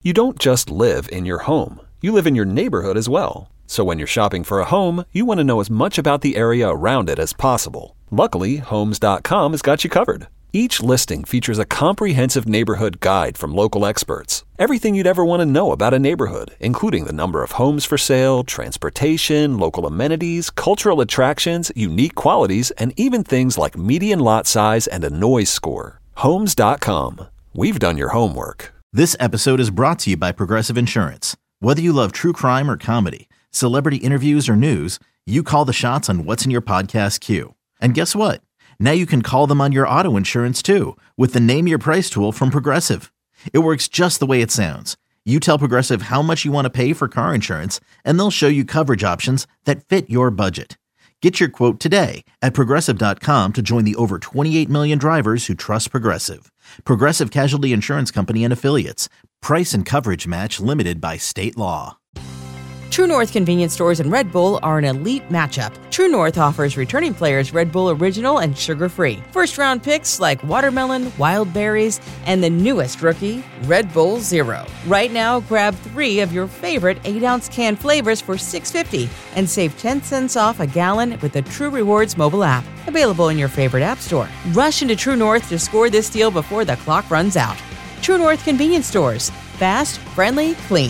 You don't just live in your home. You live in your neighborhood as well. So when you're shopping for a home, you want to know as much about the area around it as possible. Luckily, Homes.com has got you covered. Each listing features a comprehensive neighborhood guide from local experts. Everything you'd ever want to know about a neighborhood, including the number of homes for sale, transportation, local amenities, cultural attractions, unique qualities, and even things like median lot size and a noise score. Homes.com. We've done your homework. This episode is brought to you by Progressive Insurance. Whether you love true crime or comedy, celebrity interviews or news, you call the shots on what's in your podcast queue. And guess what? Now you can call them on your auto insurance too with the Name Your Price tool from Progressive. It works just the way it sounds. You tell Progressive how much you want to pay for car insurance, and they'll show you coverage options that fit your budget. Get your quote today at Progressive.com to join the over 28 million drivers who trust Progressive. Progressive Casualty Insurance Company and Affiliates. Price and coverage match limited by state law. True North convenience stores and Red Bull are an elite matchup. True North offers returning players Red Bull Original and sugar-free. First-round picks like watermelon, wild berries, and the newest rookie, Red Bull Zero. Right now, grab 3 of your favorite 8-ounce can flavors for $6.50 and save 10 cents off a gallon with the True Rewards mobile app. Available in your favorite app store. Rush into True North to score this deal before the clock runs out. True North convenience stores. Fast, friendly, clean.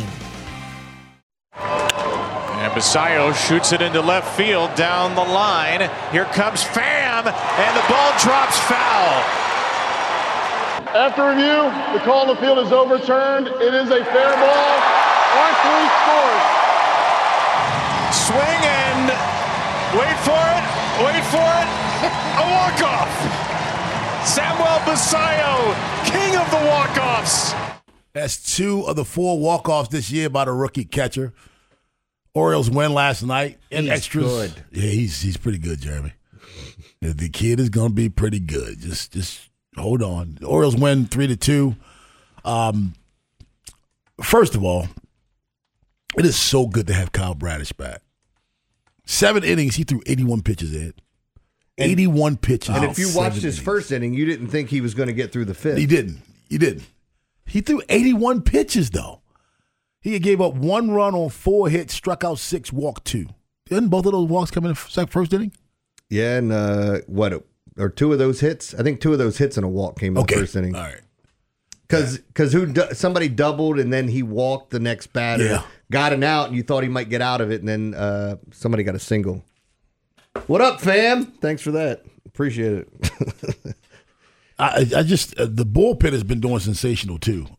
And Basayo shoots it into left field down the line. Here comes Pham, and the ball drops foul. After review, the call on the field is overturned. It is a fair ball. R3 scores. Swing and wait for it. A walk-off. Samuel Basayo, king of the walk-offs. That's 2 of the 4 walk-offs this year by the rookie catcher. Orioles win last night in extras. Good. Yeah, he's pretty good, Jeremy. The kid is going to be pretty good. Just hold on. The Orioles win 3-2. First of all, it is so good to have Kyle Bradish back. 7 innings, he threw 81 pitches in. 81 pitches. And if you watched his first inning, you didn't think he was going to get through the 5th. He didn't. He threw 81 pitches, though. He gave up 1 run on 4 hits, struck out 6, walked 2. Didn't both of those walks come in the first inning? Yeah, and or 2 of those hits? I think 2 of those hits and a walk came in the first inning. All right. Because somebody doubled and then he walked the next batter, got an out, and you thought he might get out of it, and then somebody got a single. What up, fam? Thanks for that. Appreciate it. I just the bullpen has been doing sensational too.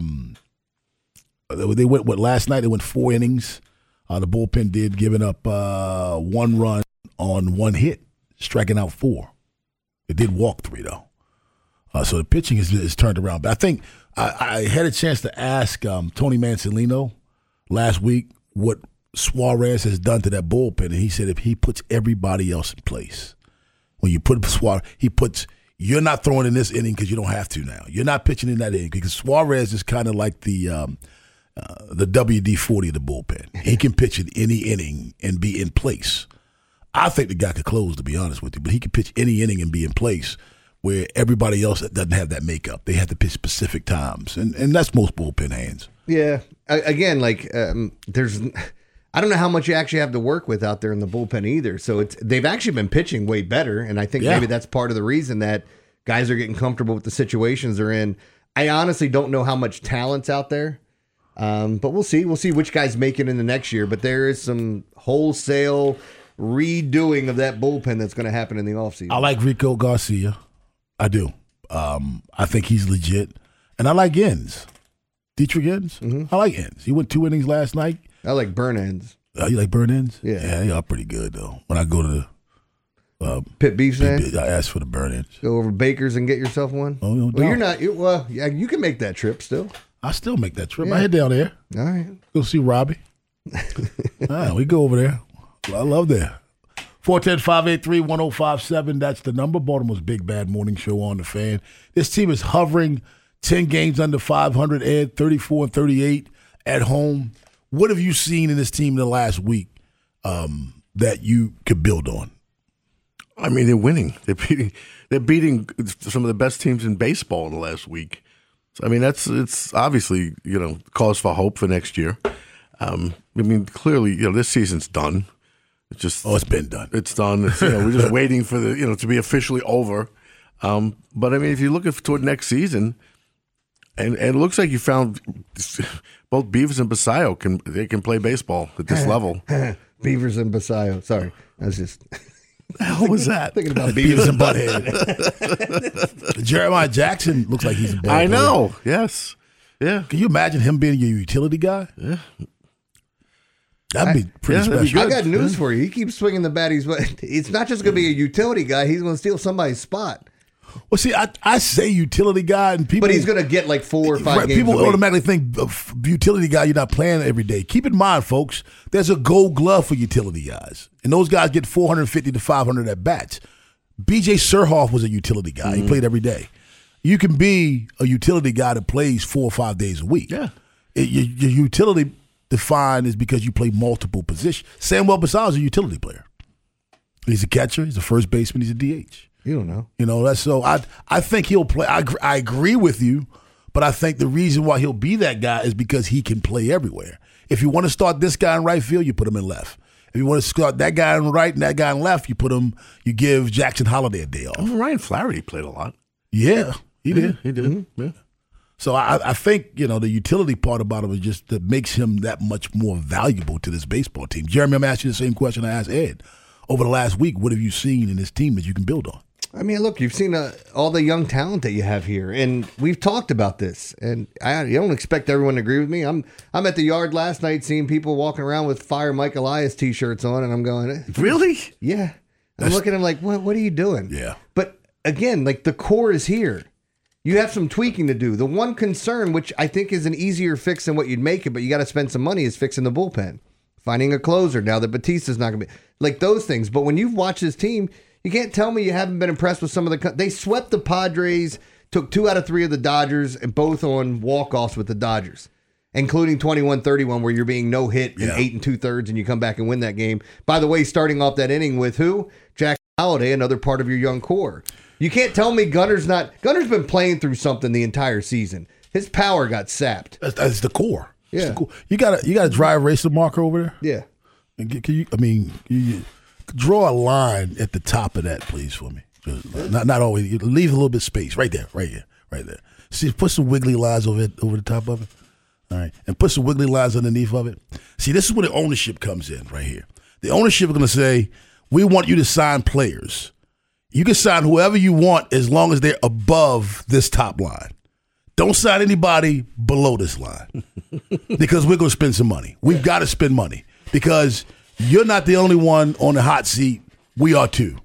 They went last night. They went 4 innings. The bullpen did, giving up 1 run on 1 hit, striking out 4. It did walk 3 though. So the pitching is turned around. But I think I had a chance to ask Tony Mansolino last week what Suarez has done to that bullpen, and he said if he puts everybody else in place, when you put Suarez, you're not throwing in this inning because you don't have to now. You're not pitching in that inning because Suarez is kind of like the WD-40 of the bullpen. He can pitch in any inning and be in place. I think the guy could close, to be honest with you, but he can pitch any inning and be in place where everybody else doesn't have that makeup. They have to pitch specific times, and that's most bullpen hands. Yeah. Again, I don't know how much you actually have to work with out there in the bullpen either. So they've actually been pitching way better, and I think maybe that's part of the reason that guys are getting comfortable with the situations they're in. I honestly don't know how much talent's out there, but we'll see. We'll see which guys make it in the next year. But there is some wholesale redoing of that bullpen that's going to happen in the offseason. I like Rico Garcia. I do. I think he's legit. And I like Inns. Dietrich Inns. Mm-hmm. I like Inns. He went 2 innings last night. I like burn ends. You like burn ends? Yeah. Yeah, they are pretty good, though. When I go to the Pit Beef stand, I ask for the burn ends. Go over Baker's and get yourself one? Oh, no, well, you're not. You can make that trip still. I still make that trip. I head down there. All right. Go see Robbie. We go over there. I love that. 410-583-1057. That's the number. Baltimore's Big Bad Morning Show on the Fan. This team is hovering 10 games under 500, Ed, 34-38 at home. What have you seen in this team in the last week that you could build on? I mean, they're winning. They're beating some of the best teams in baseball in the last week. So, I mean, it's obviously, cause for hope for next year. I mean, clearly, this season's done. It's just it's been done. It's done. It's, we're just waiting for the to be officially over. But I mean, if you look toward next season, and it looks like you found both Beavers and Basayo can play baseball at this level. Beavers and Basayo. Sorry, I was just. The hell was that? Thinking about Beavers and Butthead. Jeremiah Jackson looks like he's a ball I know. Player. Yes. Yeah. Can you imagine him being your utility guy? Yeah. That'd be pretty special. I got news for you. He keeps swinging the bat. It's not just going to be a utility guy. He's going to steal somebody's spot. Well, see, I say utility guy, and people. But he's going to get like 4 or 5 games. People automatically think of utility guy. You're not playing every day. Keep in mind, folks. There's a Gold Glove for utility guys, and those guys get 450 to 500 at bats. B.J. Surhoff was a utility guy. He played every day. You can be a utility guy that plays 4 or 5 days a week. Yeah, your utility defined is because you play multiple positions. Samuel Basayo is a utility player. He's a catcher. He's a first baseman. He's a DH. You don't know. That's so. I think he'll play. I agree with you, but I think the reason why he'll be that guy is because he can play everywhere. If you want to start this guy in right field, you put him in left. If you want to start that guy in right and that guy in left, you give Jackson Holiday a day off. Oh, Ryan Flaherty played a lot. Yeah, he did. He did. Mm-hmm. Yeah. So I think, the utility part about him is just that makes him that much more valuable to this baseball team. Jeremy, I'm asking you the same question I asked Ed. Over the last week, what have you seen in this team that you can build on? I mean, look, you've seen all the young talent that you have here, and we've talked about this. And I don't expect everyone to agree with me. I'm at the yard last night seeing people walking around with Fire Mike Elias T-shirts on, and I'm going, really? Yeah. I'm looking at him like, what are you doing? Yeah. But again, like the core is here. You have some tweaking to do. The one concern, which I think is an easier fix than what you'd make it, but you got to spend some money, is fixing the bullpen. Finding a closer now that Batista's not going to be. Like those things. But when you've watched this team, you can't tell me you haven't been impressed with some of the. They swept the Padres, took 2 out of 3 of the Dodgers, and both on walk-offs with the Dodgers, including 21-31, where you're being no hit in 8 2/3, and you come back and win that game. By the way, starting off that inning with who? Jack Holiday, another part of your young core. You can't tell me Gunner's been playing through something the entire season. His power got sapped. That's the core. Yeah. The core. You got a dry eraser marker over there? Yeah. And you draw a line at the top of that, please, for me. Just not always. Leave a little bit of space right there, right here, right there. See, put some wiggly lines over the top of it. All right, and put some wiggly lines underneath of it. See, this is where the ownership comes in right here. The ownership is going to say, we want you to sign players. You can sign whoever you want as long as they're above this top line. Don't sign anybody below this line because we're going to spend some money. We've got to spend money because you're not the only one on the hot seat. We are too.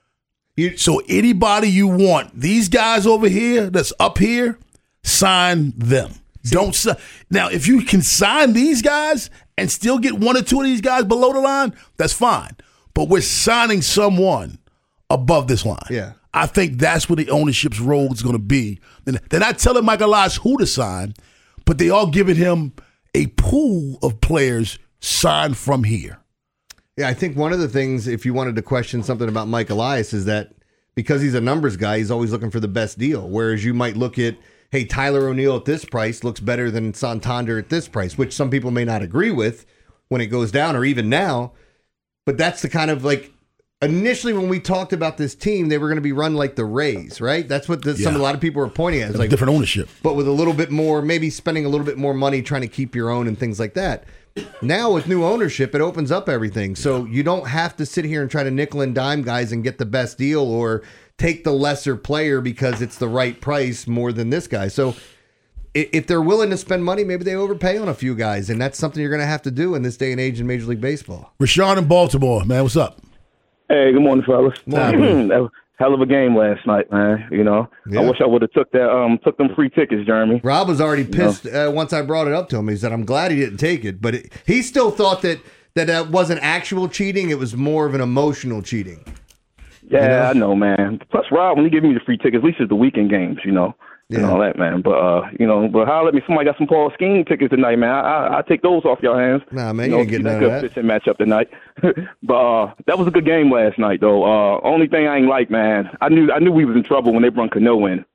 So anybody you want, these guys over here that's up here, sign them. Don't sign. Now, if you can sign these guys and still get 1 or 2 of these guys below the line, that's fine. But we're signing someone above this line. Yeah. I think that's where the ownership's role is going to be. They're not telling Mike Elias who to sign, but they are giving him a pool of players signed from here. Yeah, I think one of the things, if you wanted to question something about Mike Elias, is that because he's a numbers guy, he's always looking for the best deal. Whereas you might look at, hey, Tyler O'Neill at this price looks better than Santander at this price, which some people may not agree with when it goes down or even now. But that's the kind of like, initially when we talked about this team, they were going to be run like the Rays, right? That's what a lot of people were pointing at. It's like different ownership. But with a little bit more, maybe spending a little bit more money trying to keep your own and things like that. Now with new ownership, it opens up everything. So you don't have to sit here and try to nickel and dime guys and get the best deal or take the lesser player because it's the right price more than this guy. So if they're willing to spend money, maybe they overpay on a few guys. And that's something you're going to have to do in this day and age in Major League Baseball. Rashawn in Baltimore, man, what's up? Hey, good morning, fellas. Morning. Hell of a game last night, man. Yeah. I wish I would have took them free tickets, Jeremy. Rob was already pissed once I brought it up to him. He said, "I'm glad he didn't take it," but he still thought that wasn't actual cheating. It was more of an emotional cheating. Yeah, I know, man. Plus, Rob, when he gave me the free tickets, at least it's the weekend games, and all that, man. But but holler at me. Somebody got some Paul Skeen tickets tonight, man. I take those off your hands. Nah, man, you ain't getting none of that. Pitching matchup tonight. But that was a good game last night, though. Only thing I ain't like, man. I knew we was in trouble when they brought Cano in.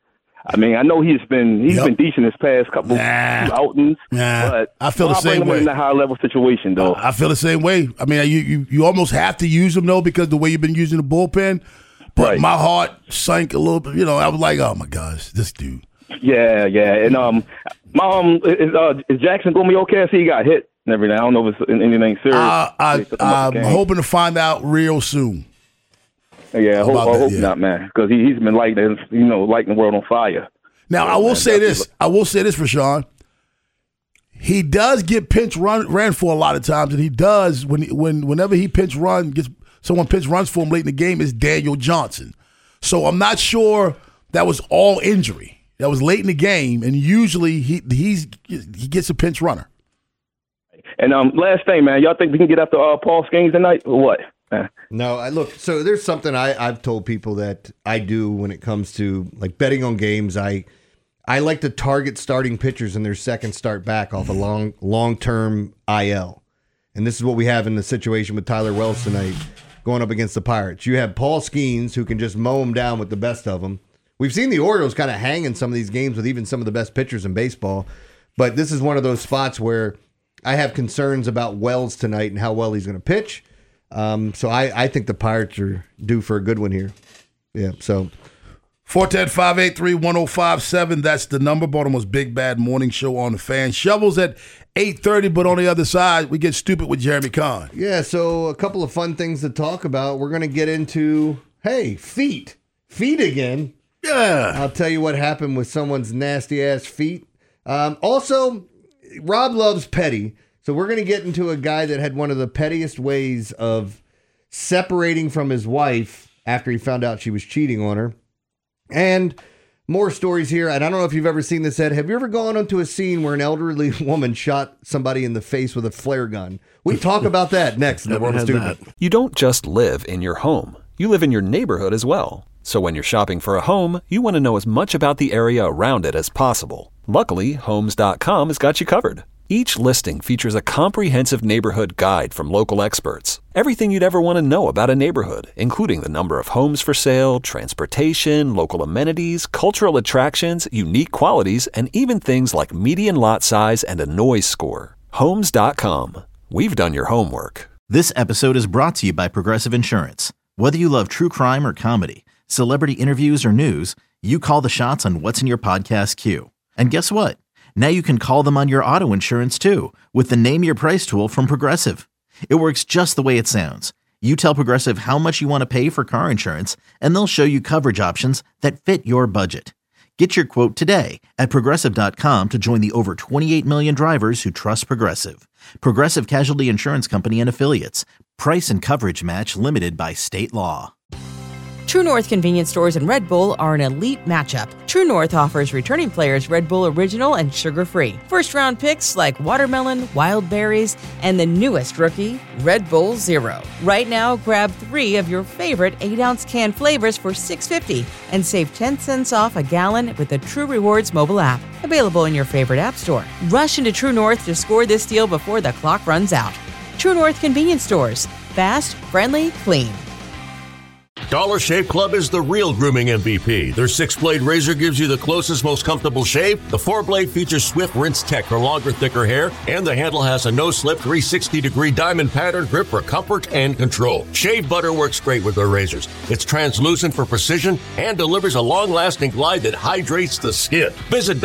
I mean, I know he's been decent his past couple outings, but I feel the same bring him way in a high level situation, though. I feel the same way. I mean, you almost have to use him though because the way you've been using the bullpen. But my heart sank a little bit. You know, I was like, oh my gosh, this dude. Yeah, and is Jackson gonna be okay? I see he got hit and everything. I don't know if it's anything serious. I'm hoping to find out real soon. Yeah, I hope not, man, because he's been lighting the world on fire. Now, I will say this, Rashawn. He does get ran for a lot of times, and he does whenever he someone pinch runs for him late in the game is Daniel Johnson. So I'm not sure that was all injury. That was late in the game, and usually he gets a pinch runner. And last thing, man, y'all think we can get after Paul Skeens tonight or what? No, look. So there's something I've told people that I do when it comes to like betting on games. I like to target starting pitchers in their second start back off a long-term IL, and this is what we have in the situation with Tyler Wells tonight, going up against the Pirates. You have Paul Skeens who can just mow them down with the best of them. We've seen the Orioles kind of hang in some of these games with even some of the best pitchers in baseball, but this is one of those spots where I have concerns about Wells tonight and how well he's going to pitch. So I think the Pirates are due for a good one here. Yeah, so 410-583-1057. That's the number. Baltimore's Big Bad Morning Show on the Fan. Shovels at 8:30, but on the other side, we get stupid with Jeremy Kahn. Yeah, so a couple of fun things to talk about. We're going to get into, feet. Feet again. Yeah. I'll tell you what happened with someone's nasty-ass feet. Also, Rob loves petty. So we're going to get into a guy that had one of the pettiest ways of separating from his wife after he found out she was cheating on her. And more stories here. And I don't know if you've ever seen this, Ed. Have you ever gone onto a scene where an elderly woman shot somebody in the face with a flare gun? We talk about that next in the World of Stupid. You don't just live in your home. You live in your neighborhood as well. So when you're shopping for a home, you want to know as much about the area around it as possible. Luckily, Homes.com has got you covered. Each listing features a comprehensive neighborhood guide from local experts. Everything you'd ever want to know about a neighborhood, including the number of homes for sale, transportation, local amenities, cultural attractions, unique qualities, and even things like median lot size and a noise score. Homes.com. We've done your homework. This episode is brought to you by Progressive Insurance. Whether you love true crime or comedy, celebrity interviews or news, you call the shots on what's in your podcast queue. And guess what? Now you can call them on your auto insurance too with the Name Your Price tool from Progressive. It works just the way it sounds. You tell Progressive how much you want to pay for car insurance, and they'll show you coverage options that fit your budget. Get your quote today at Progressive.com to join the over 28 million drivers who trust Progressive. Progressive Casualty Insurance Company and Affiliates. Price and coverage match limited by state law. True North convenience stores and Red Bull are an elite matchup. True North offers returning players Red Bull Original and sugar-free. First-round picks like watermelon, wild berries, and the newest rookie, Red Bull Zero. Right now, grab 3 of your favorite 8-ounce can flavors for $6.50 and save 10 cents off a gallon with the True Rewards mobile app. Available in your favorite app store. Rush into True North to score this deal before the clock runs out. True North convenience stores. Fast, friendly, clean. Dollar Shave Club is the real grooming MVP. Their 6-blade razor gives you the closest, most comfortable shave. The 4-blade features Swift Rinse Tech for longer, thicker hair, and the handle has a no-slip 360-degree diamond pattern grip for comfort and control. Shave butter works great with their razors. It's translucent for precision and delivers a long-lasting glide that hydrates the skin. Visit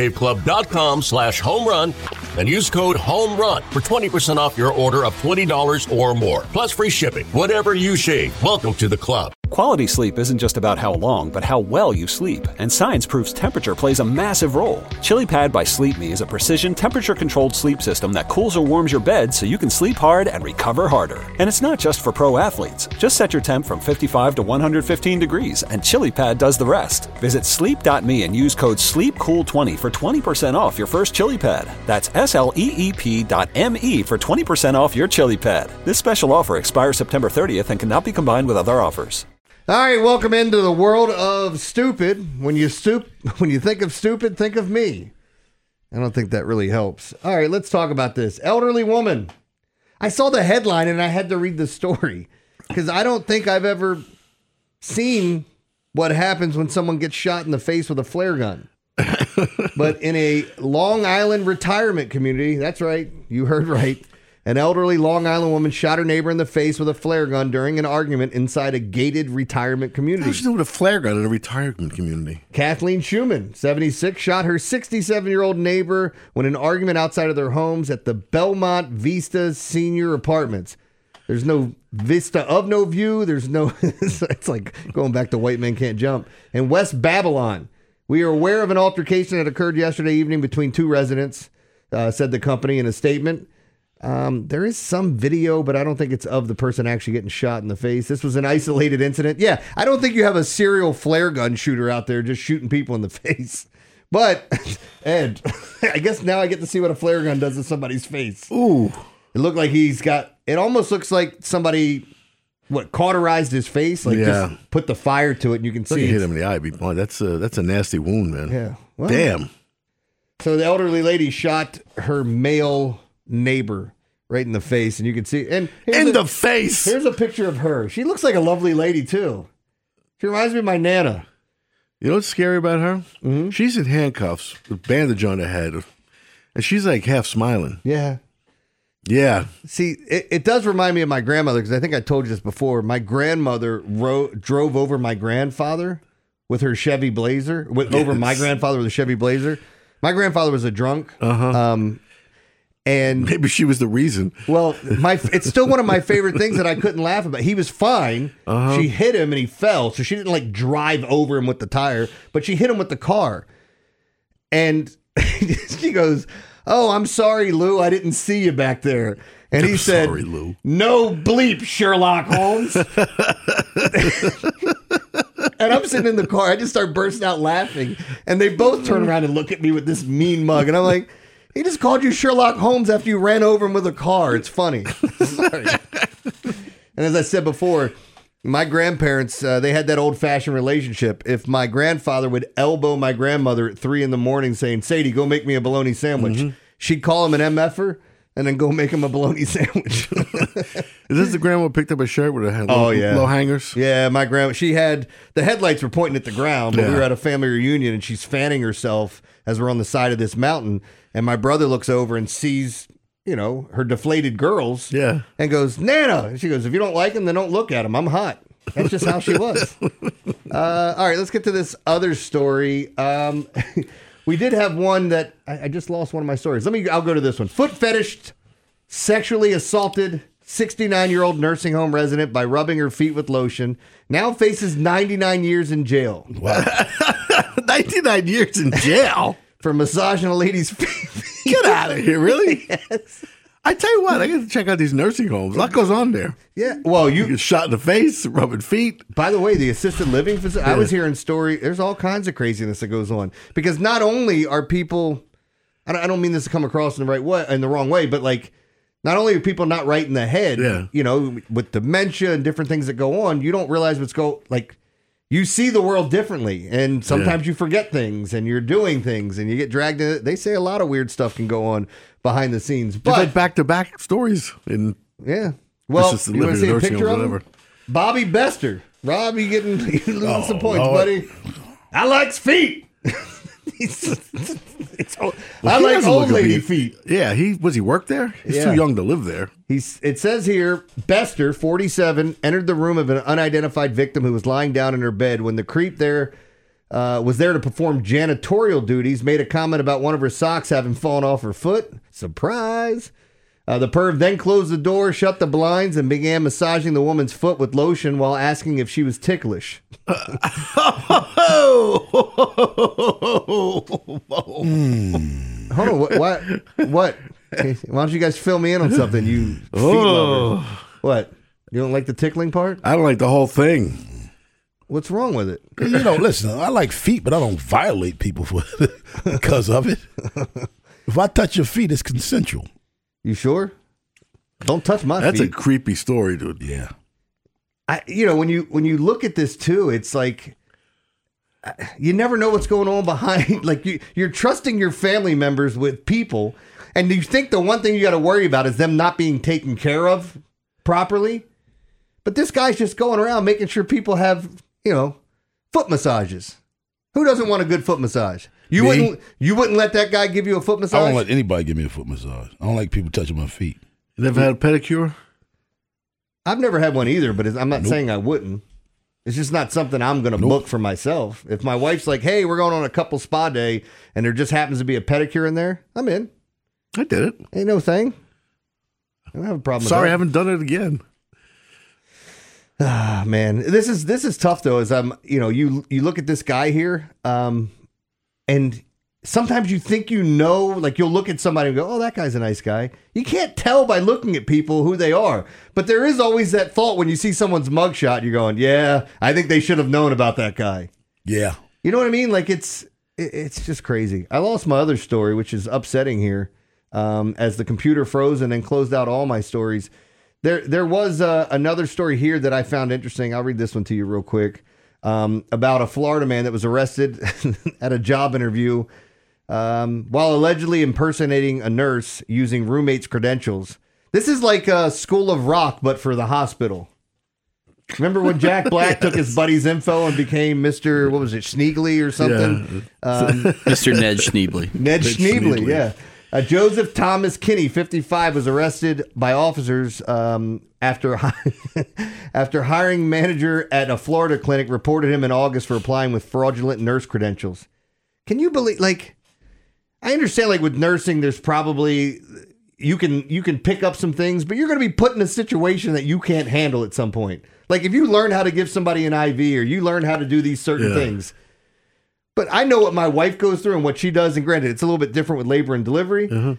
DollarShaveClub.com/homerun and use code HOMERUN for 20% off your order of $20 or more. Plus free shipping. Whatever you shave, welcome to the club. Quality sleep isn't just about how long, but how well you sleep. And science proves temperature plays a massive role. ChiliPad by Sleep Me is a precision temperature-controlled sleep system that cools or warms your bed so you can sleep hard and recover harder. And it's not just for pro athletes. Just set your temp from 55 to 115 degrees, and ChiliPad does the rest. Visit sleep.me and use code SLEEPCOOL20 for 20% off your first ChiliPad. That's SLEEP.me for 20% off your ChiliPad. This special offer expires September 30th and cannot be combined with other offers. All right, welcome into the world of stupid. When you think of stupid, think of me. I don't think that really helps. All right, let's talk about this. Elderly woman. I saw the headline and I had to read the story because I don't think I've ever seen what happens when someone gets shot in the face with a flare gun. But in a Long Island retirement community, that's right, you heard right, an elderly Long Island woman shot her neighbor in the face with a flare gun during an argument inside a gated retirement community. How's she doing with a flare gun in a retirement community? Kathleen Schumann, 76, shot her 67-year-old neighbor when an argument outside of their homes at the Belmont Vista Senior Apartments. There's no vista of no view. There's no, it's like going back to White Men Can't Jump. In West Babylon, we are aware of an altercation that occurred yesterday evening between two residents, said the company in a statement. There is some video, but I don't think it's of the person actually getting shot in the face. This was an isolated incident. Yeah, I don't think you have a serial flare gun shooter out there just shooting people in the face. But, Ed, I guess now I get to see what a flare gun does to somebody's face. Ooh. It looked like it almost looks like somebody, cauterized his face? Like just put the fire to it and you can see. Hit him in the eye. Boy, that's a nasty wound, man. Yeah. Well, damn. So the elderly lady shot her male neighbor right in the face, and you can see. And the face. Here's a picture of her. She looks like a lovely lady, too. She reminds me of my Nana. You know what's scary about her? Mm-hmm. She's in handcuffs with bandage on her head, and she's like half smiling. Yeah. Yeah. See, it does remind me of my grandmother, because I think I told you this before. My grandmother drove over my grandfather with her Chevy Blazer, over my grandfather with a Chevy Blazer. My grandfather was a drunk. Uh-huh. And maybe she was the reason. Well, it's still one of my favorite things that I couldn't laugh about. He was fine. Uh-huh. She hit him and he fell. So she didn't drive over him with the tire, but she hit him with the car. And she goes, "Oh, I'm sorry, Lou. I didn't see you back there." And he said, "Sorry, Lou. No bleep, Sherlock Holmes." And I'm sitting in the car. I just start bursting out laughing. And they both turn around and look at me with this mean mug. And I'm like, he just called you Sherlock Holmes after you ran over him with a car. It's funny. Sorry. And as I said before, my grandparents, they had that old-fashioned relationship. If my grandfather would elbow my grandmother at 3 a.m. saying, "Sadie, go make me a bologna sandwich," she'd call him an MFer and then go make him a bologna sandwich. Is this the grandma who picked up a shirt with low hangers? Yeah, my grandma, she had, the headlights were pointing at the ground, but we were at a family reunion and she's fanning herself as we're on the side of this mountain. And my brother looks over and sees, her deflated girls. Yeah. And goes, "Nana." And she goes, "If you don't like them, then don't look at them. I'm hot." That's just how she was. All right, let's get to this other story. We did have one that I just lost one of my stories. I'll go to this one. Foot fetished, sexually assaulted 69-year-old nursing home resident by rubbing her feet with lotion. Now faces 99 years in jail. Wow. 99 years in jail? For massaging a lady's feet. Get out of here, really? Yes. I tell you what, I got to check out these nursing homes. A lot goes on there. Yeah. Well, you get shot in the face, rubbing feet. By the way, the assisted living facility, I was hearing there's all kinds of craziness that goes on. Because not only are people, I don't mean this to come across in the wrong way, but not only are people not right in the head, with dementia and different things that go on, you don't realize you see the world differently, and sometimes you forget things, and you're doing things, and you get dragged in it. They say a lot of weird stuff can go on behind the scenes. But back-to-back stories. Well, you want to see a picture of him? Bobby Bester. Rob, you losing some points, buddy. I likes feet. I like old lady feet. Yeah, he work there? He's too young to live there. It says here, Bester, 47, entered the room of an unidentified victim who was lying down in her bed when the creep there was there to perform janitorial duties, made a comment about one of her socks having fallen off her foot. Surprise. The perv then closed the door, shut the blinds, and began massaging the woman's foot with lotion while asking if she was ticklish. Hold on, what? Hey, why don't you guys fill me in on something, you feet lovers? What? You don't like the tickling part? I don't like the whole thing. What's wrong with it? Listen, I like feet, but I don't violate people because of it. If I touch your feet, it's consensual. You sure? Don't touch my feet. That's a creepy story, dude. Yeah. When you look at this too, it's like you never know what's going on behind. You're trusting your family members with people, and you think the one thing you got to worry about is them not being taken care of properly. But this guy's just going around making sure people have, Foot massages. Who doesn't want a good foot massage? You wouldn't let that guy give you a foot massage? I don't let anybody give me a foot massage. I don't like people touching my feet. You never had a pedicure? I've never had one either, but I'm not saying I wouldn't. It's just not something I'm going to book for myself. If my wife's like, hey, we're going on a couple spa day, and there just happens to be a pedicure in there, I'm in. I did it. Ain't no thing. I don't have a problem with that. Sorry, I haven't done it again. Ah, man, this is tough though. As you look at this guy here, and sometimes you think like you'll look at somebody and go, "Oh, that guy's a nice guy." You can't tell by looking at people who they are, but there is always that thought when you see someone's mugshot. You're going, "Yeah, I think they should have known about that guy." Yeah, you know what I mean? Like it's just crazy. I lost my other story, which is upsetting here, as the computer froze and then closed out all my stories. There was another story here that I found interesting. I'll read this one to you real quick, about a Florida man that was arrested at a job interview while allegedly impersonating a nurse using roommate's credentials. This is like a School of Rock, but for the hospital. Remember when Jack Black took his buddy's info and became Mr. What was it, Schneebly or something? Yeah. Mr. Ned Schneebly. Ned Schneebly, yeah. Joseph Thomas Kinney, 55, was arrested by officers after hiring manager at a Florida clinic reported him in August for applying with fraudulent nurse credentials. Can you believe? Like, I understand, like with nursing, there's probably you can pick up some things, but you're going to be put in a situation that you can't handle at some point. Like if you learn how to give somebody an IV or you learn how to do these certain things. But I know what my wife goes through and what she does, and granted, it's a little bit different with labor and delivery. Uh-huh.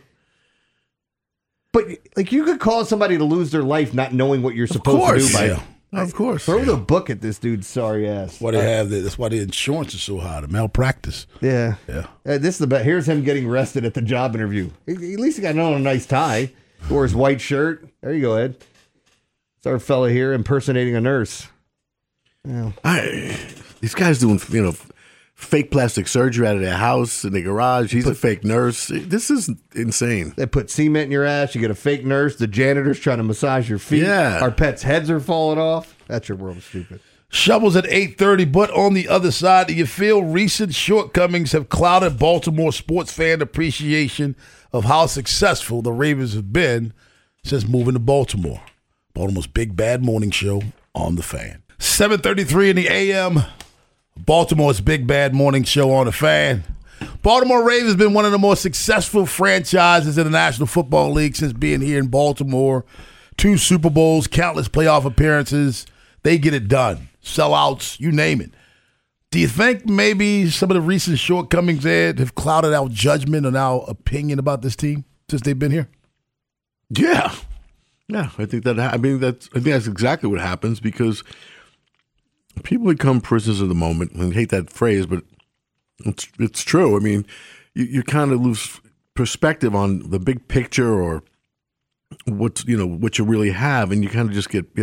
But like, you could cause somebody to lose their life not knowing what you're supposed to do. Of course. Throw the book at this dude's sorry ass. That's why the insurance is so high. The malpractice. Yeah. This is the best. Here's him getting arrested at the job interview. At least he got on a nice tie. Wore his white shirt. There you go, Ed. It's our fella here impersonating a nurse. Yeah. These guys doing, fake plastic surgery out of their house in their garage. He's a fake nurse. This is insane. They put cement in your ass. You get a fake nurse. The janitor's trying to massage your feet. Yeah. Our pets' heads are falling off. That's your world of stupid. Shovels at 8:30, but on the other side, do you feel recent shortcomings have clouded Baltimore sports fan appreciation of how successful the Ravens have been since moving to Baltimore? Baltimore's Big Bad Morning Show on The Fan. 7:33 in the a.m., Baltimore's Big Bad Morning Show on The Fan. Baltimore Ravens has been one of the more successful franchises in the National Football League since being here in Baltimore. 2 Super Bowls, countless playoff appearances. They get it done. Sellouts, you name it. Do you think maybe some of the recent shortcomings, Ed, have clouded our judgment and our opinion about this team since they've been here? Yeah. I think that's exactly what happens, because people become prisoners of the moment. I hate that phrase, but it's true. I mean, you kind of lose perspective on the big picture or what you really have, and you kind of just get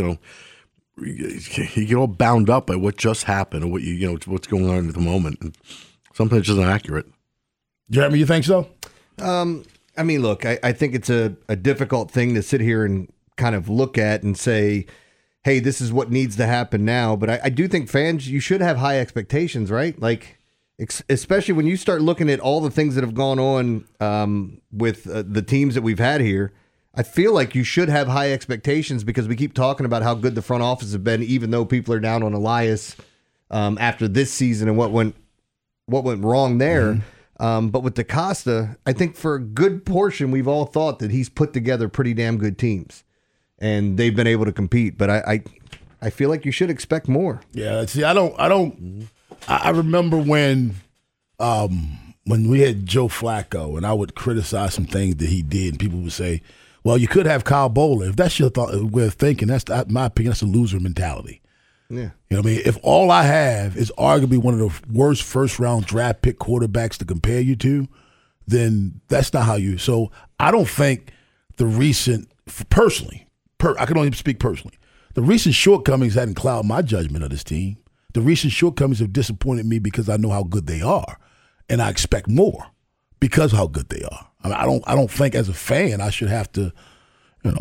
you get all bound up by what just happened or what's going on at the moment. And sometimes it's just not accurate. Jeremy, you think so? I mean, look, I think it's a difficult thing to sit here and kind of look at and say, hey, this is what needs to happen now. But I do think fans, you should have high expectations, right? Like, especially when you start looking at all the things that have gone on with the teams that we've had here. I feel like you should have high expectations because we keep talking about how good the front office have been, even though people are down on Elias after this season and what went wrong there. Mm-hmm. But with DeCosta, I think for a good portion, we've all thought that he's put together pretty damn good teams, and they've been able to compete. But I feel like you should expect more. Yeah, see, I remember when we had Joe Flacco, and I would criticize some things that he did, and people would say, well, you could have Kyle Boller. If that's your way of thinking, that's, in my opinion, that's a loser mentality. Yeah. You know what I mean? If all I have is arguably one of the worst first-round draft pick quarterbacks to compare you to, then that's not how you. So I don't think the recent, personally, I can only speak personally, the recent shortcomings hadn't clouded my judgment of this team. The recent shortcomings have disappointed me because I know how good they are, and I expect more because of how good they are. I mean, I don't think as a fan I should have to,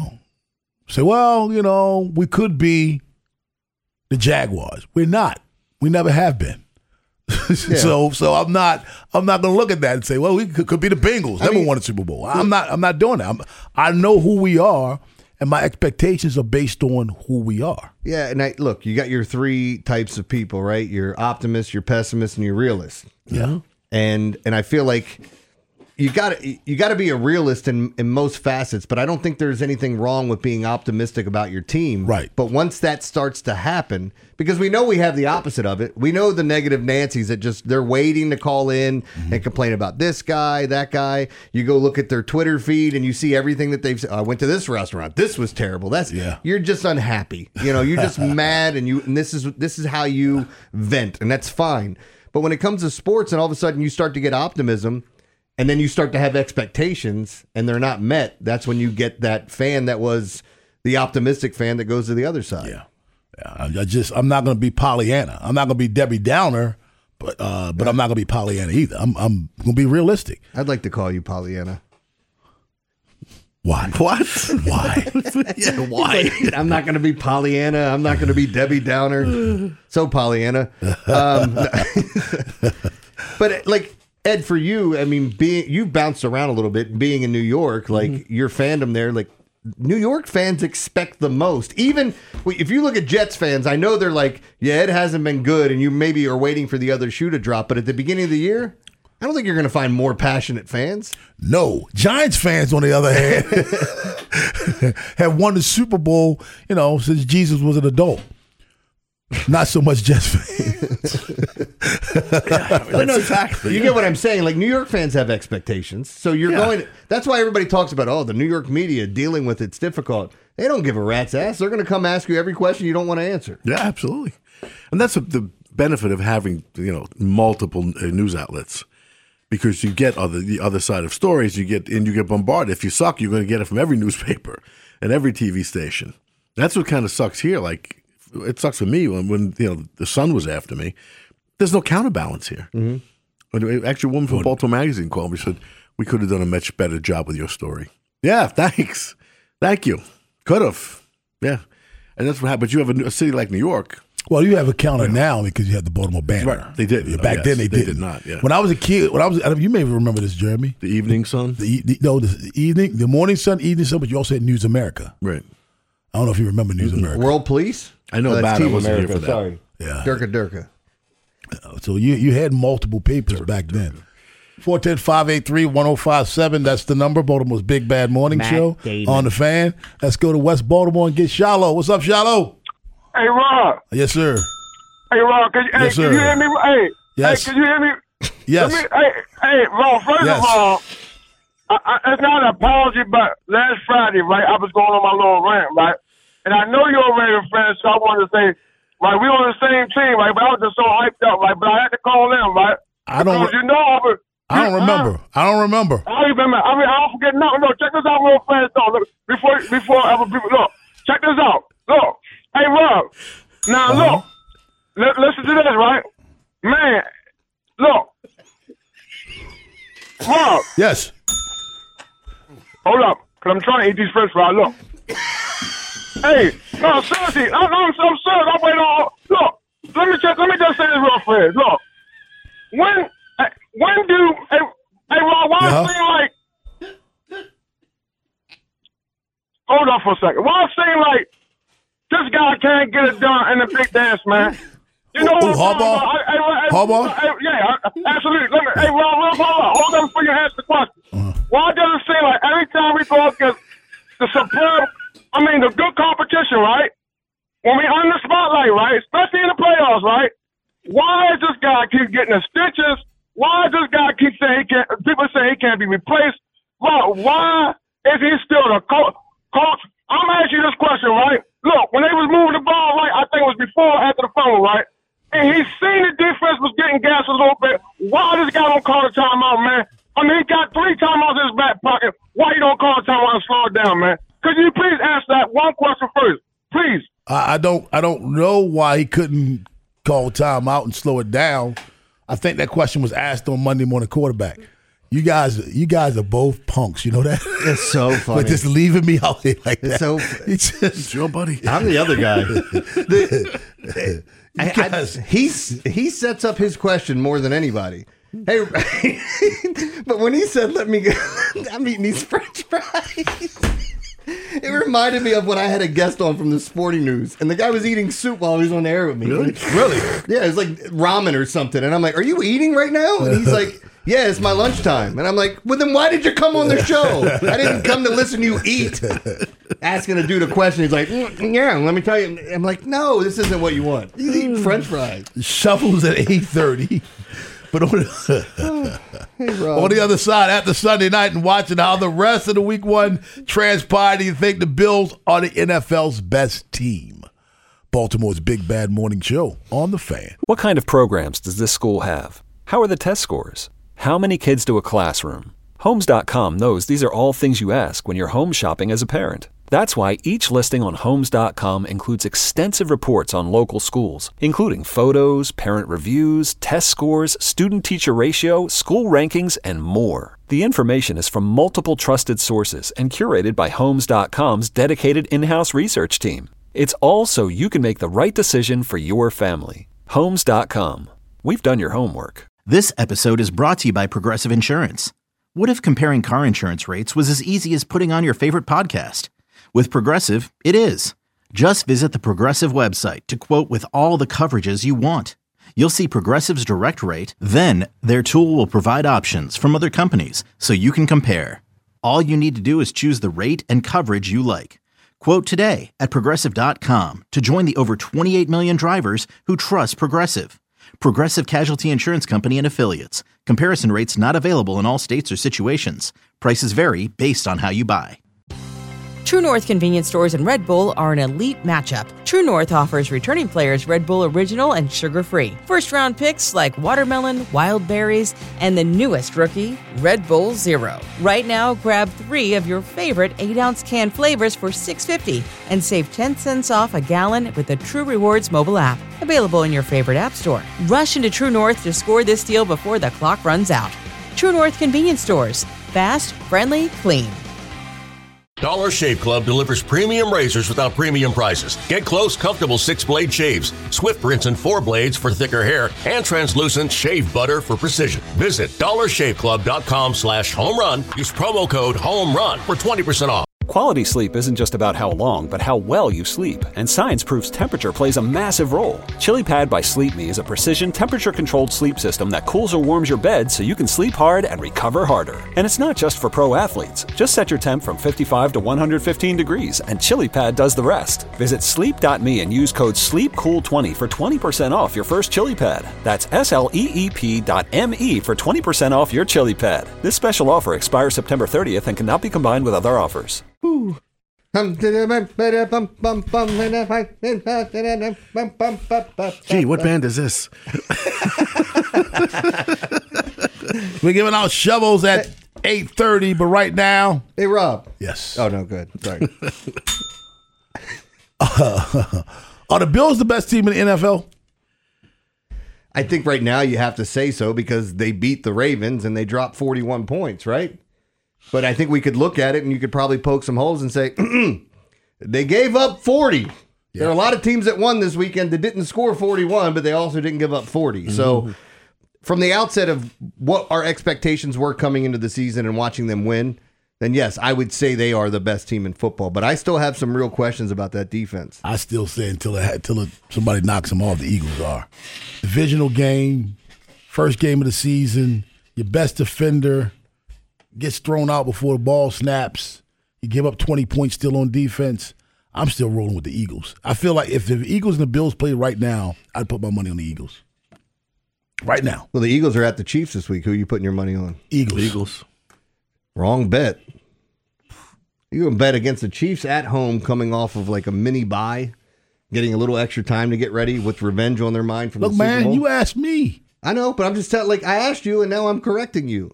say, well, we could be the Jaguars. We're not. We never have been. So I'm not going to look at that and say, well, we could be the Bengals. Never won a Super Bowl. I'm not doing that. I know who we are, and my expectations are based on who we are. Yeah, and look, you got your three types of people, right? You're optimist, you're pessimist, and you're realist. Yeah. And I feel like you got to be a realist in most facets, but I don't think there's anything wrong with being optimistic about your team. Right. But once that starts to happen, because we know we have the opposite of it. We know the negative Nancy's that they're waiting to call in and complain about this guy, that guy. You go look at their Twitter feed and you see everything that they've said. I went to this restaurant. This was terrible. You're just unhappy. You're just mad, and this is how you vent, and that's fine. But when it comes to sports and all of a sudden you start to get optimism, and then you start to have expectations and they're not met, that's when you get that fan that was the optimistic fan that goes to the other side. Yeah. I'm not going to be Pollyanna. I'm not going to be Debbie Downer, but I'm not going to be Pollyanna either. I'm going to be realistic. I'd like to call you Pollyanna. Why? What? Why? Yeah, why? I'm not going to be Pollyanna. I'm not going to be Debbie Downer. So Pollyanna. But like, Ed, for you, I mean, you've bounced around a little bit, being in New York, like your fandom there, like New York fans expect the most. Even if you look at Jets fans, I know they're like, yeah, it hasn't been good, and you maybe are waiting for the other shoe to drop. But at the beginning of the year, I don't think you're going to find more passionate fans. No. Giants fans, on the other hand, have won the Super Bowl, since Jesus was an adult. Not so much Jets fans. No, exactly. You get what I'm saying. Like, New York fans have expectations. So you're going. That's why everybody talks about, the New York media dealing with it's difficult. They don't give a rat's ass. They're going to come ask you every question you don't want to answer. Yeah, absolutely. And that's the benefit of having multiple news outlets, because you get the other side of stories. You get bombarded. If you suck, you're going to get it from every newspaper and every TV station. That's what kind of sucks here. Like, it sucks for me when the Sun was after me. There's no counterbalance here. Mm-hmm. Actually, a woman from Baltimore Magazine called me and said, we could have done a much better job with your story. Yeah, thanks. Thank you. Could have. Yeah. And that's what happened. But you have a city like New York. Well, you have a counter now because you had the Baltimore Banner. Right. They did. Back then they did not. Yeah. When I was a kid, you may remember this, Jeremy. The Evening Sun? The Morning Sun, Evening Sun, but you also had News America. Right. I don't know if you remember News America. World Police? I know about it. I wasn't here for that. Sorry. Yeah. Durka. So you had multiple papers back then. 410-583-1057. That's the number. Baltimore's Big Bad Morning Show on the Fan. Let's go to West Baltimore and get Shallow. What's up, Shallow? Hey, Rob. Yes, sir. Hey, Rob. Can you hear me? Hey. Yes. Hey, can you hear me? Yes. Hey, Rob. First of all, it's not an apology, but last Friday, right, I was going on my little rant, right? And I know you're a Raider fan, so I wanted to say, right, we on the same team, right? But I was just so hyped up, right? But I had to call in, right? I don't remember. I don't remember. I don't remember. I don't forget nothing. Look, check this out real fast, though. Look, before other people, look, check this out. Look, hey, Rob. Now, look, listen to this, right? Man, look. Rob. Yes. Hold up, because I'm trying to eat these french fries. Look. Hey, no, seriously, I'm serious. I'm waiting on. Look, let me just say this real fast. Look, when do hey Rob, why it seem like? Hold on for a second. Why it seem like this guy can't get it done in the big dance, man? You know what? Harbaugh? Yeah, absolutely. Hey Rob, hold on before you ask the question. Why does it seem like every time we go against the good competition, right? When we on the spotlight, right? Especially in the playoffs, right? Why does this guy keep getting the stitches? Why does this guy keep saying people say he can't be replaced? Why is he still the coach? I'm asking you this question, right? Look, when they was moving the ball, right? I think it was before or after the fumble, right? And he seen the defense was getting gassed a little bit. Why this guy don't call a timeout, man? I mean, he got 3 timeouts in his back pocket. Why you don't call a timeout and slow it down, man? Could you please answer that one question first, please? I don't know why he couldn't call timeout and slow it down. I think that question was asked on Monday Morning Quarterback. You guys are both punks. You know that? It's so funny. But just leaving me out here like that. So it's your buddy. I'm the other guy. He sets up his question more than anybody. Hey, but when he said, "Let me go," I'm eating these French fries. It reminded me of when I had a guest on from the Sporting News, and the guy was eating soup while he was on the air with me. Really? Yeah, it was like ramen or something. And I'm like, "Are you eating right now?" And he's like, "Yeah, it's my lunchtime." And I'm like, "Well, then why did you come on the show? I didn't come to listen to you eat." Asking a dude a question, he's like, "Yeah, let me tell you." I'm like, "No, this isn't what you want. You eat French fries." Shuffles at 8:30. But on the other side, after Sunday night and watching how the rest of the week one transpired, do you think the Bills are the NFL's best team? Baltimore's Big Bad Morning Show on The Fan. What kind of programs does this school have? How are the test scores? How many kids do a classroom? Homes.com knows these are all things you ask when you're home shopping as a parent. That's why each listing on Homes.com includes extensive reports on local schools, including photos, parent reviews, test scores, student-teacher ratio, school rankings, and more. The information is from multiple trusted sources and curated by Homes.com's dedicated in-house research team. It's all so you can make the right decision for your family. Homes.com. We've done your homework. This episode is brought to you by Progressive Insurance. What if comparing car insurance rates was as easy as putting on your favorite podcast? With Progressive, it is. Just visit the Progressive website to quote with all the coverages you want. You'll see Progressive's direct rate, then their tool will provide options from other companies so you can compare. All you need to do is choose the rate and coverage you like. Quote today at Progressive.com to join the over 28 million drivers who trust Progressive. Progressive Casualty Insurance Company and Affiliates. Comparison rates not available in all states or situations. Prices vary based on how you buy. True North convenience stores and Red Bull are an elite matchup. True North offers returning players Red Bull Original and sugar-free. First-round picks like watermelon, wild berries, and the newest rookie, Red Bull Zero. Right now, grab 3 of your favorite 8-ounce can flavors for $6.50 and save 10 cents off a gallon with the True Rewards mobile app. Available in your favorite app store. Rush into True North to score this deal before the clock runs out. True North convenience stores. Fast, friendly, clean. Dollar Shave Club delivers premium razors without premium prices. Get close, comfortable 6-blade shaves, swift rinse and 4 blades for thicker hair, and translucent shave butter for precision. Visit dollarshaveclub.com/home run. Use promo code HOMERUN for 20% off. Quality sleep isn't just about how long, but how well you sleep. And science proves temperature plays a massive role. ChiliPad by Sleep Me is a precision temperature-controlled sleep system that cools or warms your bed so you can sleep hard and recover harder. And it's not just for pro athletes. Just set your temp from 55 to 115 degrees, and ChiliPad does the rest. Visit sleep.me and use code SLEEPCOOL20 for 20% off your first ChiliPad. That's SLEEP.me for 20% off your ChiliPad. This special offer expires September 30th and cannot be combined with other offers. Gee, what band is this? We're giving out shovels at 8:30, but right now... Hey, Rob. Yes. Oh, no, good. Sorry. Are the Bills the best team in the NFL? I think right now you have to say so because they beat the Ravens and they dropped 41 points, right? But I think we could look at it and you could probably poke some holes and say, they gave up 40. Yeah. There are a lot of teams that won this weekend that didn't score 41, but they also didn't give up 40. Mm-hmm. So from the outset of what our expectations were coming into the season and watching them win, then yes, I would say they are the best team in football. But I still have some real questions about that defense. I still say until somebody knocks them off, the Eagles are. Divisional game, first game of the season, your best defender gets thrown out before the ball snaps. You give up 20 points still on defense. I'm still rolling with the Eagles. I feel like if the Eagles and the Bills play right now, I'd put my money on the Eagles. Right now. Well, the Eagles are at the Chiefs this week. Who are you putting your money on? Eagles. Wrong bet. You can bet against the Chiefs at home coming off of like a mini bye, getting a little extra time to get ready with revenge on their mind from the Super Bowl. Look, man, you asked me. I know, but I'm just telling, I asked you and now I'm correcting you.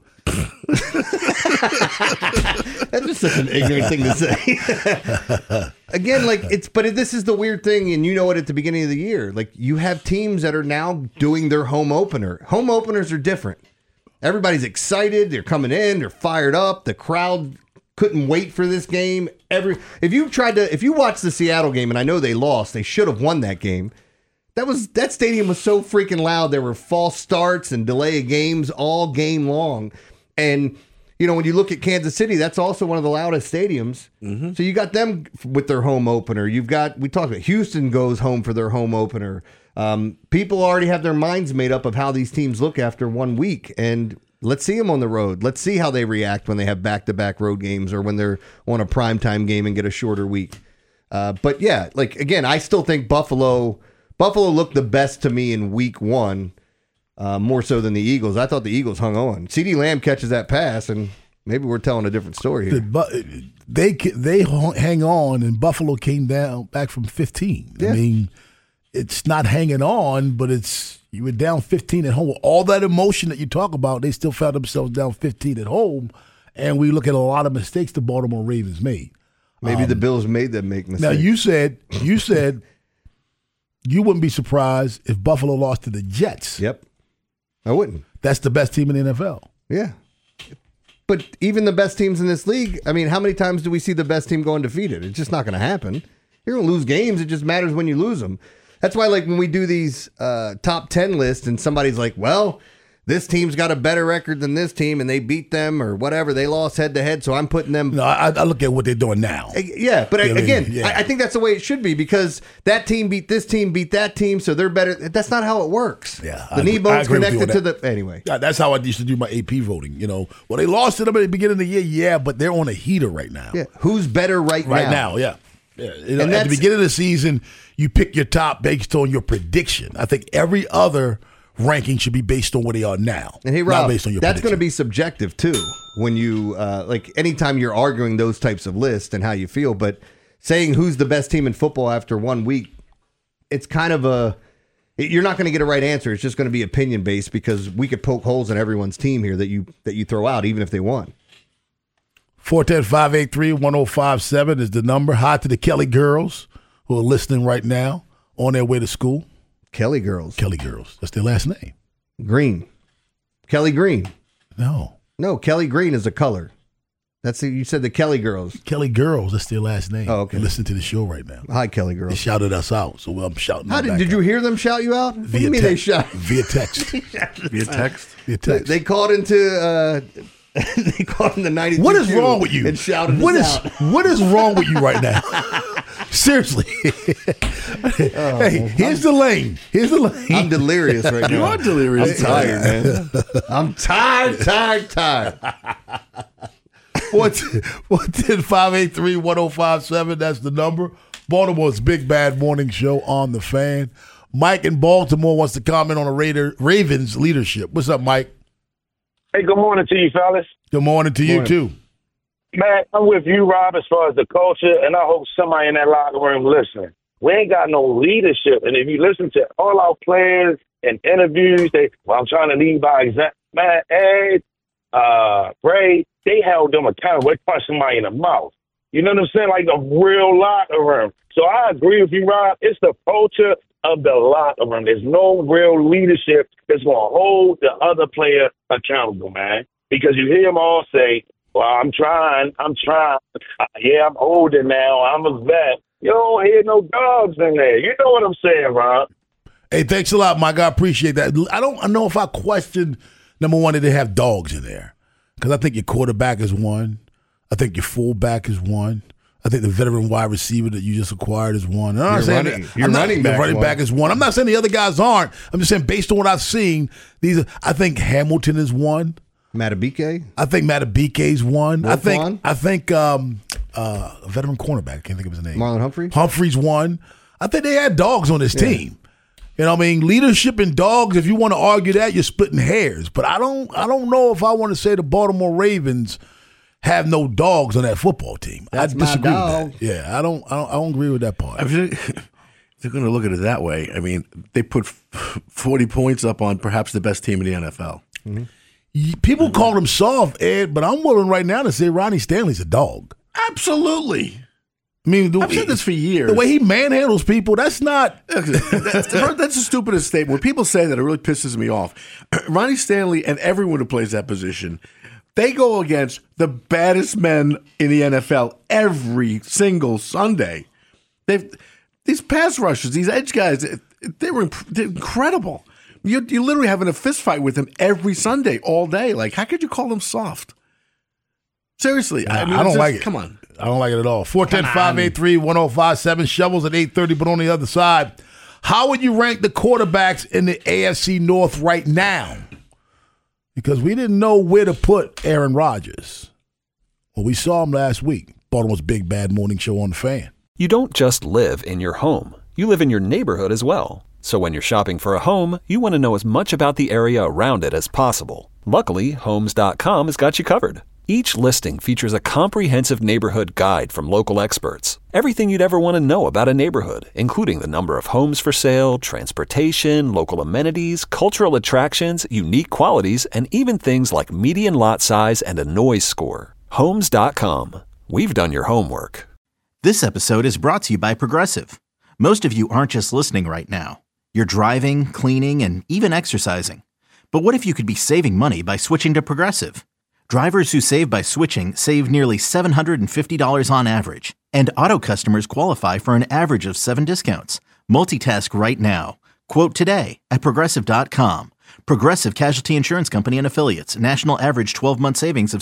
That's just such an ignorant thing to say. Again, this is the weird thing, and you know it at the beginning of the year. Like, you have teams that are now doing their home opener. Home openers are different. Everybody's excited. They're coming in. They're fired up. The crowd couldn't wait for this game. If you watch the Seattle game, and I know they lost, they should have won that game. That stadium was so freaking loud. There were false starts and delay of games all game long. And, when you look at Kansas City, that's also one of the loudest stadiums. Mm-hmm. So you got them with their home opener. We talked about Houston goes home for their home opener. People already have their minds made up of how these teams look after 1 week. And let's see them on the road. Let's see how they react when they have back-to-back road games or when they're on a primetime game and get a shorter week. But yeah, again, I still think Buffalo looked the best to me in week 1, more so than the Eagles. I thought the Eagles hung on. CeeDee Lamb catches that pass, and maybe we're telling a different story here. They hang on, and Buffalo came back from 15. Yeah. I mean, it's not hanging on, but you were down 15 at home. All that emotion that you talk about, they still found themselves down 15 at home, and we look at a lot of mistakes the Baltimore Ravens made. Maybe the Bills made them make mistakes. Now, you said you wouldn't be surprised if Buffalo lost to the Jets. Yep. I wouldn't. That's the best team in the NFL. Yeah. But even the best teams in this league, I mean, how many times do we see the best team go undefeated? It's just not going to happen. You're going to lose games. It just matters when you lose them. That's why, when we do these top 10 lists and somebody's like, well, this team's got a better record than this team and they beat them or whatever. They lost head-to-head, so I'm putting them. No, I look at what they're doing now. Yeah, but I think that's the way it should be because that team beat this team, beat that team, so they're better. That's not how it works. Yeah, the knee bone's connected to the. Anyway. Yeah, that's how I used to do my AP voting. Well, they lost to them at the beginning of the year, but they're on a heater right now. Yeah, who's better right now? Right now, yeah. And at the beginning of the season, you pick your top based on your prediction. I think every other ranking should be based on where they are now. And hey, Rob, not based on your that's prediction. going to be subjective too. When you anytime you're arguing those types of lists and how you feel, but saying who's the best team in football after 1 week, it's kind of you're not going to get a right answer. It's just going to be opinion based because we could poke holes in everyone's team here that you throw out even if they won. 410-583-1057 is the number. Hi to the Kelly girls who are listening right now on their way to school. Kelly girls. That's their last name. Green. Kelly Green. No, Kelly Green is a color. You said the Kelly girls. Kelly girls, that's their last name. Oh, okay. They listen to the show right now. Hi, Kelly girls. They shouted us out, so I'm shouting them back. Did you hear them shout you out? What do you mean they shout? Via text. Via text? Via text. They called into... they called in the 92. What is wrong with you? And shouted us out. What is wrong with you right now? Seriously. Hey, here's the lane. I'm delirious right now. You are delirious. I'm tired, man. I'm tired. 1-583-1057. That's the number. Baltimore's Big Bad Morning Show on the Fan. Mike in Baltimore wants to comment on the Ravens leadership. What's up, Mike? Hey, good morning to you, fellas. Good morning to you, too. Man, I'm with you, Rob, as far as the culture, and I hope somebody in that locker room listening. We ain't got no leadership, and if you listen to all our players in interviews, I'm trying to lead by example. Man, Ed, Bray, they held them accountable. They punched somebody in the mouth. You know what I'm saying? Like a real locker room. So I agree with you, Rob. It's the culture of the locker room. There's no real leadership that's going to hold the other player accountable, man. Because you hear them all say, well, I'm trying. Yeah, I'm older now. I'm a vet. You don't hear no dogs in there. You know what I'm saying, Rob? Hey, thanks a lot, Mike. I appreciate that. I don't know if I question, number one, that they have dogs in there. Because I think your quarterback is one. I think your fullback is one. I think the veteran wide receiver that you just acquired is one. Your running back is one. I'm not saying the other guys aren't. I'm just saying based on what I've seen, I think Hamilton is one. Matabike? I think Matabike's one. I think a veteran cornerback. I can't think of his name. Marlon Humphrey? Humphrey's one. I think they had dogs on this team. You know what I mean? Leadership and dogs, if you want to argue that, you're splitting hairs. But I don't know if I want to say the Baltimore Ravens have no dogs on that football team. That's I disagree my dog. with that. Yeah, I don't agree with that part. I mean, if they're going to look at it that way, I mean, they put 40 points up on perhaps the best team in the NFL. Mm-hmm. People call him soft, Ed, but I'm willing right now to say Ronnie Stanley's a dog. Absolutely. I mean, I've said this for years. The way he manhandles people, that's not. That's the stupidest statement. When people say that, it really pisses me off. Ronnie Stanley and everyone who plays that position, they go against the baddest men in the NFL every single Sunday. These pass rushers, these edge guys, they're incredible. You're literally having a fist fight with them every Sunday, all day. Like, how could you call them soft? Seriously. I don't like it. Come on. I don't like it at all. 410-583-1057. Shovels at 8:30, but on the other side, how would you rank the quarterbacks in the AFC North right now? Because we didn't know where to put Aaron Rodgers. Well, we saw him last week. Baltimore's Big Bad Morning Show on the Fan. You don't just live in your home. You live in your neighborhood as well. So when you're shopping for a home, you want to know as much about the area around it as possible. Luckily, Homes.com has got you covered. Each listing features a comprehensive neighborhood guide from local experts. Everything you'd ever want to know about a neighborhood, including the number of homes for sale, transportation, local amenities, cultural attractions, unique qualities, and even things like median lot size and a noise score. Homes.com. We've done your homework. This episode is brought to you by Progressive. Most of you aren't just listening right now. You're driving, cleaning, and even exercising. But what if you could be saving money by switching to Progressive? Drivers who save by switching save nearly $750 on average. And auto customers qualify for an average of 7 discounts. Multitask right now. Quote today at Progressive.com. Progressive Casualty Insurance Company and Affiliates. National average 12-month savings of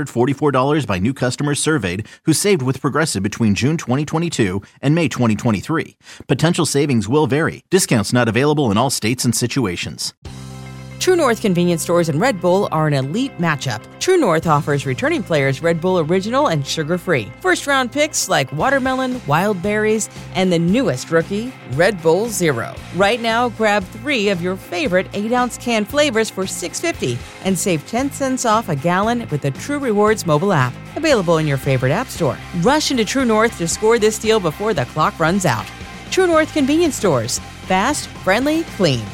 $744 by new customers surveyed who saved with Progressive between June 2022 and May 2023. Potential savings will vary. Discounts not available in all states and situations. True North convenience stores and Red Bull are an elite matchup. True North offers returning players Red Bull Original and sugar-free. First-round picks like watermelon, wild berries, and the newest rookie, Red Bull Zero. Right now, grab 3 of your favorite 8-ounce can flavors for $6.50 and save 10 cents off a gallon with the True Rewards mobile app. Available in your favorite app store. Rush into True North to score this deal before the clock runs out. True North convenience stores. Fast, friendly, clean.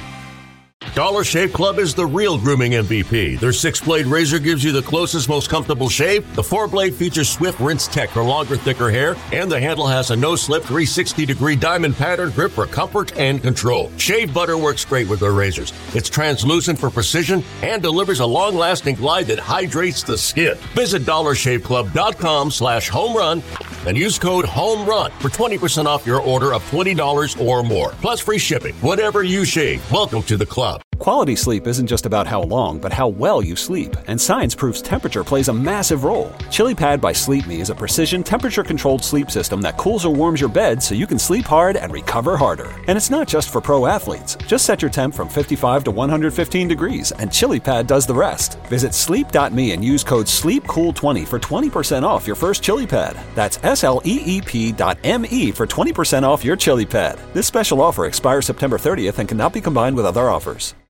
Dollar Shave Club is the real grooming MVP. Their 6-blade razor gives you the closest, most comfortable shave. The 4-blade features swift rinse tech for longer, thicker hair, and the handle has a no-slip 360-degree diamond pattern grip for comfort and control. Shave butter works great with their razors. It's translucent for precision and delivers a long-lasting glide that hydrates the skin. Visit DollarShaveClub.com/homerun and use code HOMERUN for 20% off your order of $20 or more. Plus free shipping. Whatever you shave, welcome to the club. Quality sleep isn't just about how long, but how well you sleep. And science proves temperature plays a massive role. ChiliPad by Sleep Me is a precision temperature-controlled sleep system that cools or warms your bed so you can sleep hard and recover harder. And it's not just for pro athletes. Just set your temp from 55 to 115 degrees, and ChiliPad does the rest. Visit sleep.me and use code SLEEPCOOL20 for 20% off your first ChiliPad. That's SLEEP.me for 20% off your ChiliPad. This special offer expires September 30th and cannot be combined with other offers.